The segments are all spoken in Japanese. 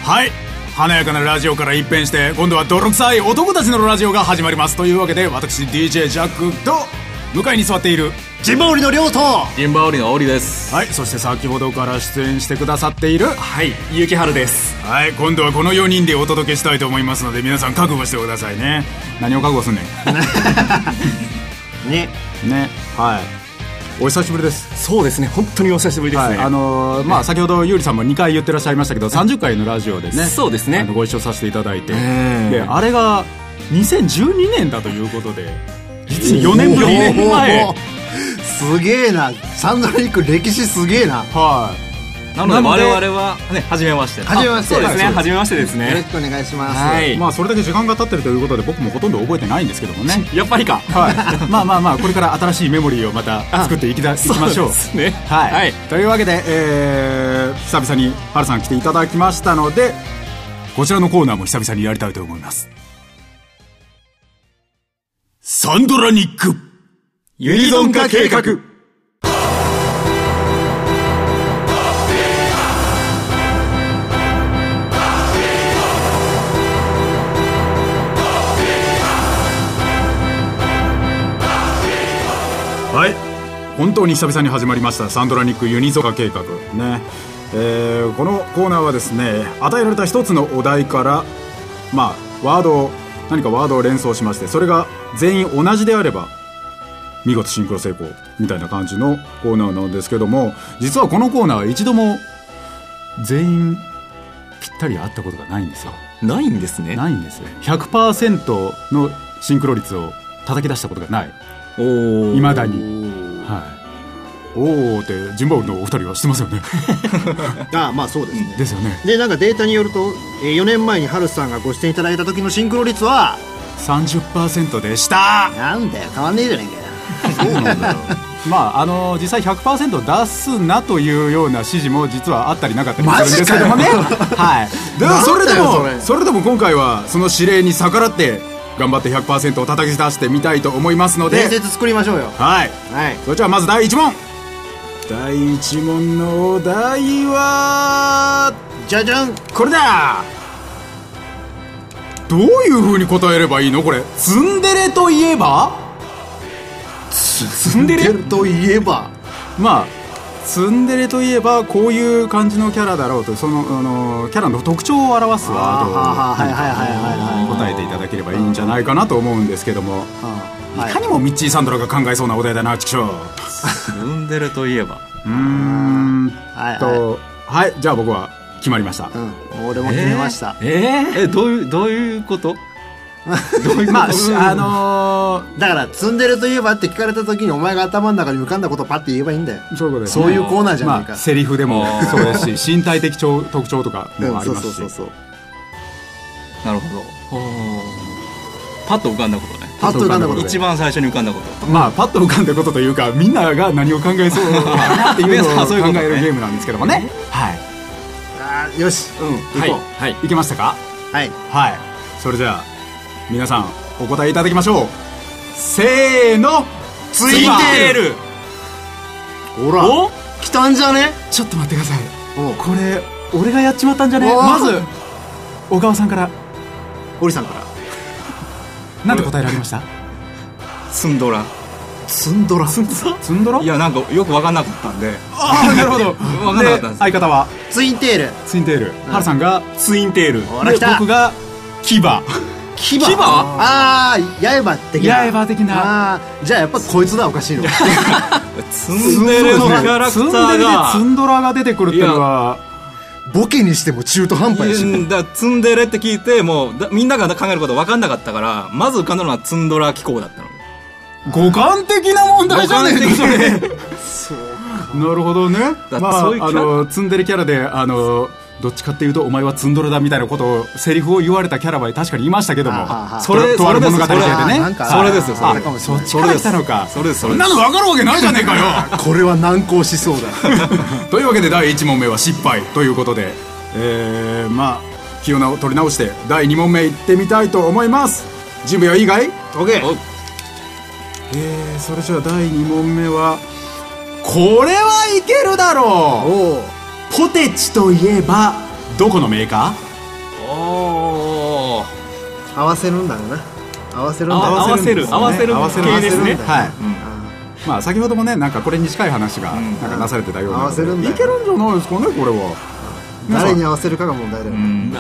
はい、華やかなラジオから一変して今度は泥臭い男たちのラジオが始まります。というわけで私 DJ ジャックと向かいに座っているジンバオリの亮とジンバオリのオリです。 はい、そして先ほどから出演してくださっているはいゆきはるです。 はい、今度はこの4人でお届けしたいと思いますので皆さん覚悟してくださいね。何を覚悟すんねんねはい、お久しぶりです。 そうですね、本当にお久しぶりですね。 まあ、先ほどゆうりさんも2回言ってらっしゃいましたけど30回のラジオでね、 そうですね、 ご一緒させていただいて、であれが2012年だということで実に4年ぶり前すげえな、サンドラニック歴史すげえな。 はい、 なので我々はね、初めまして。 初めまして。 そうですね、初めましてですね。 よろしくお願いします。 はい、 まあそれだけ時間が経ってるということで僕もほとんど覚えてないんですけどもねやっぱりか。 はい、まあこれから新しいメモリーをまた作っていきましょう。 そうですね。 はい、 はい、 というわけで、久々にはるさん来ていただきましたのでこちらのコーナーも久々にやりたいと思います。サンドラニックユニゾン化計画。はい、本当に久々に始まりましたサンドラニックユニゾン化計画ね。このコーナーはですね、与えられた一つのお題からまあ何かワードを連想しまして、それが全員同じであれば見事シンクロ成功みたいな感じのコーナーなんですけども、実はこのコーナーは一度も全員ぴったり合ったことがないんですよ。 ないんですね。 ないんです。 100% のシンクロ率を叩き出したことがない。いまだに。はい、おーってジンバオリのお二人は知ってますよねまあそうですね。 ですよね。 でなんかデータによると、4年前にハルさんがご出演いただいた時のシンクロ率は 30% でした。 なんだよ、変わんねえじゃねえかよ。 そうなんだよまあ実際 100% 出すなというような指示も実はあったりなかったりするんですけどもねはい、でもそれでも今回はその指令に逆らって頑張って 100% を叩き出してみたいと思いますので伝説作りましょうよ。 はい、 はい、 それじゃあまず第1問。第1問のお題はじゃじゃん、 これだ。どういう風に答えればいいのこれ。ツンデレといえばツンデレといえば、 まあツンデレといえばこういう感じのキャラだろうと、そのキャラの特徴を表すワードを答えていただければいいんじゃないかなと思うんですけども、いかにもミッチー・サンドラが考えそうなお題だな。チキショー。 ツンデレといえばはい、じゃあ僕は決まりました。 俺も決めました。 どういうことまあだからツンデレといえばって聞かれた時にお前が頭の中に浮かんだことをパッて言えばいいんだよ。 そういうことですね。 そういうコーナーじゃないか。 セリフでもそうですし身体的特徴とかもありますし。 なるほど。パッと浮かんだことね。 パッと浮かんだこと、 一番最初に浮かんだこと。 まあパッと浮かんだことというか、みんなが何を考えそうかなっていうのを考えるゲームなんですけどもね。はい。 よし、 はい、いけましたか。 はい、 それじゃあ皆さんお答えいただきましょう。せーの。 ツインテール。 ほら来たんじゃね。 ちょっと待ってください。これ俺がやっちまったんじゃね。まず小川さんから。 堀さんからなんて答えられました。 ツンドラ。 ツンドラ。 いやなんかよく分かんなかったんで。 なるほど。 分かんなかったんです。 相方はツインテール。 ハルさんがツインテール。僕が牙。刃的な。 じゃあやっぱこいつだ。おかしいの。 ツンデレのキャラクターがツンドラが出てくるっていうのはボケにしても中途半端やし。 ツンデレって聞いてもうみんなが考えること分かんなかったから、まず浮かんだのはツンドラ機構だったの。 五感的な問題じゃねえかそれ。なるほどね。ツンデレキャラでどっちかっていうとお前はツンドラだみたいなことをセリフを言われたキャラは確かにいましたけども、それとある物語でね。 それですよ。 そっちから来たのか。 それです。 そんなの分かるわけないじゃねえかよ。 これは難航しそうだ。 というわけで第1問目は失敗ということで、まあ気を取り直して第2問目いってみたいと思います。準備はいいかい。 OK。 それじゃあ第2問目はこれはいけるだろう。ポテチといえばどこのメーカー？ 合わせるんだろうな。合わせるんだ合わせる系ですね。 はい。まあ先ほどもね、なんかこれに近い話がなんかなされてたようなので、いけるんじゃないですかね、これは。 誰に合わせるかが問題だよ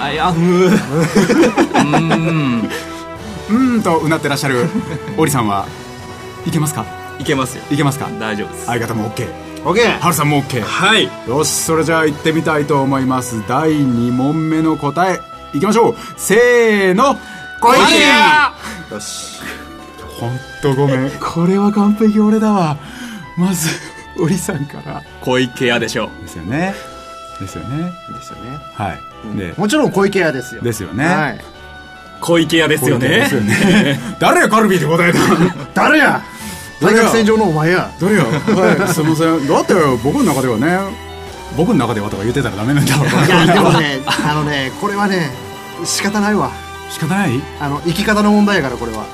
ね。 とうなってらっしゃるオリさんはいけますか？ いけますよ。 いけますか？ 大丈夫です。 相方も OK。 ハルさんも OK。 はい。 よし、それじゃあ行ってみたいと思います。第2問目の答えいきましょう。せーの、 小池屋。 よし、ほんとごめん、これは完璧俺だわ。まずオリさんから小池屋でしょう。 ですよね。はい。 でもちろん小池屋ですよ。 ですよね。 はい。 小池屋ですよね。 誰やカルビーって答えた誰や大学戦場のお前や。 誰や。はい、すいません。だって僕の中ではね、僕の中ではとか言ってたらダメなんだろう。 いやでもね、これはね、仕方ないわ。 仕方ない。 生き方の問題やからこれは。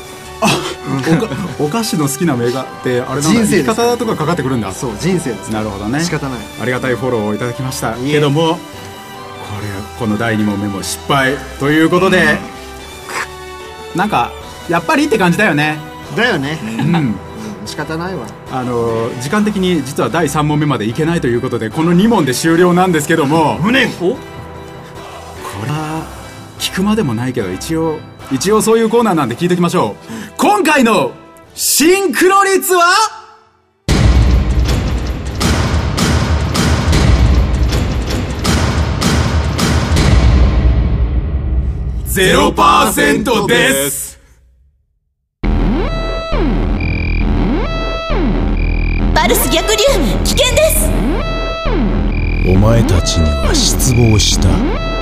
お菓子の好きな銘柄ってあれなんだ、生き方とかかかってくるんだ。 そう、人生です。 なるほどね。 仕方ない。 ありがたいフォローをいただきましたけども、この第2問目も失敗ということで、なんかやっぱりって感じだよね。 だよね。仕方ないわ。 時間的に実は第3問目までいけないということで、この2問で終了なんですけども、 無念。 これは聞くまでもないけど、一応そういうコーナーなんで聞いておきましょう。今回のシンクロ率は0% です。 パルス逆流危険です。 お前たちには失望した。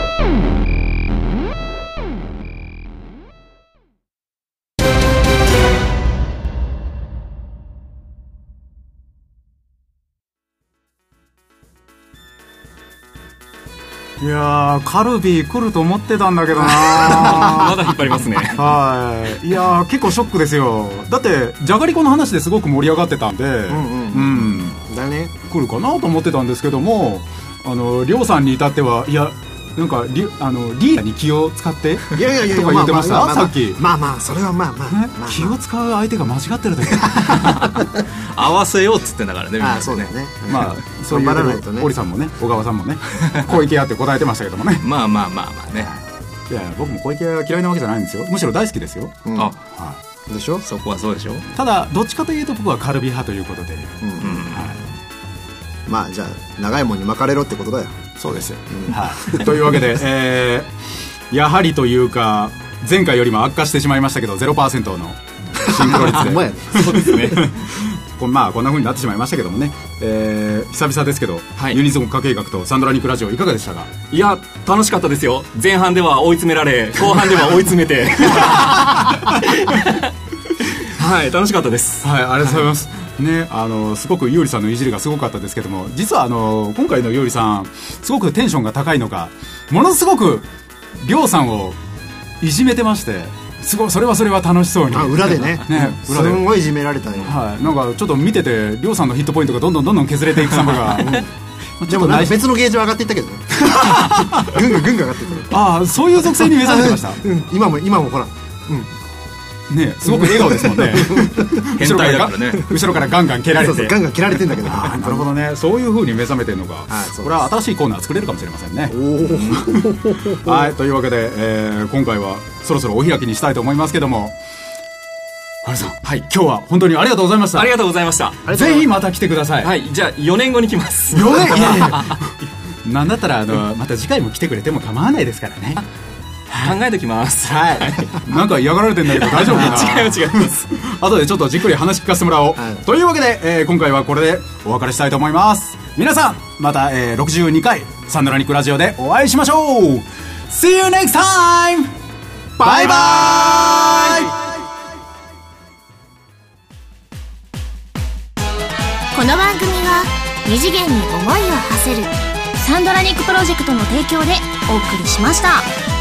いやー、カルビー来ると思ってたんだけどなまだ引っ張りますね。 はい。いやー、結構ショックですよ。だってじゃがりこの話ですごく盛り上がってたんで、 だね、 来るかなと思ってたんですけども、りょうさんに至っては、いや、なんかリーダーに気を使っていやとか言ってました。さっきそれは気を使う相手が間違ってるだけ合わせようっつってんだからね。 そうだよね。 まあそういうオリさんもね、小川さんもね、小池屋って答えてましたけどもね。 まあね。 いや、僕も小池屋嫌いなわけじゃないんですよ。むしろ大好きですよ。 でしょ。 そこはそうでしょ。 ただどっちかというと僕はカルビ派ということで、 まあじゃあ長いもんに巻かれろってことだよ。 そうですよ。というわけで、やはりというか前回よりも悪化してしまいましたけど 0% のシンクロ率でそうですね。 まあこんな風になってしまいましたけどもね、久々ですけど、ユニゾン化計画とサンドラニックラジオいかがでしたか？ いや、楽しかったですよ。前半では追い詰められ、後半では追い詰めてはい、楽しかったです。 はい、ありがとうございます。ね、すごくゆうりさんのいじりがすごかったですけども、実は今回のゆうりさんすごくテンションが高いのか、ものすごくりょうさんをいじめてまして、すごいそれは楽しそうに裏でねすんごいいじめられたよ。 なんかちょっと見ててりょうさんのヒットポイントがどんどん削れていく様がでもなんか別のゲージは上がっていったけどねぐんが上がっていった。 そういう属性に目覚めてました。 今もほらね、すごく笑顔ですもんね。 変態だからね。 後ろからガンガン蹴られて、 ガンガン蹴られてんだけど。 なるほどね。そういう風に目覚めてるのが、これは新しいコーナー作れるかもしれませんね。はい、というわけで、今回はそろそろお開きにしたいと思いますけども、原さん、今日は本当にありがとうございました。 ありがとうございました。 ぜひまた来てください。 はい、じゃあ4年後に来ます。 4年いやなんだったらまた次回も来てくれても構わないですからね。 考えてきます。 はい。なんか嫌がられてんだけど大丈夫かな。 違います。 後でちょっとじっくり話聞かせてもらおう。というわけで、今回はこれでお別れしたいと思います。皆さんまた、62回サンドラニックラジオでお会いしましょう。 See you next time! バイバイ。 この番組は二次元に思いを馳せるサンドラニックプロジェクトの提供でお送りしました。